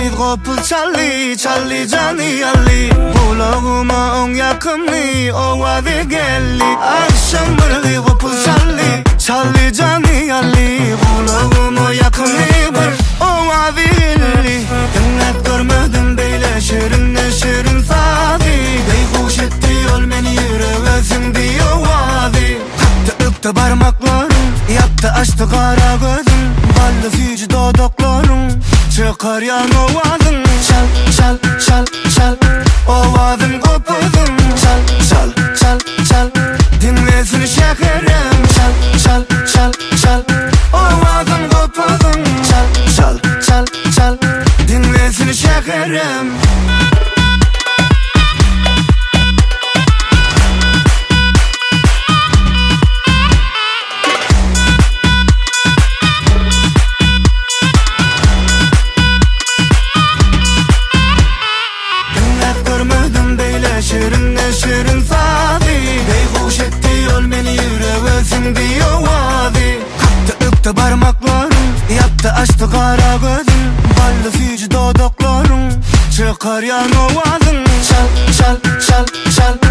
Ümit kopul çalli, çalli cani yalli. Kulağıma on yakınli, ovadı gelli. Akşam bırgı kopul çalli, çalli cani yalli. Kulağıma yakınli, bir ovadı gelli. Dinlet görmedim beyle şirinle şirin sadi. Beyhuş etti yol beni yürevesim diyor vadi. Kaptı öptü parmaklarım, yaptı açtı kara gözüm. Ballı fücü dodaklarım, çıkar yan ovadın. Çal, çal, çal, çal, ovadın kopudun. Çal, çal, çal, çal, dinlesin şekerim. Çal, çal, çal, çal, ovadın kopudun. Çal, çal, çal, çal, dinlesin şekerim. Şirin ne şirin sadi. Beyhuş etti yol beni yürevesim diyor vadi. Kaptı öptü parmaklarım, yaptı açtı kara gözüm. Ballı fücü dodaklarım, çıkar yan ovadın. Çal, çal, çal, çal,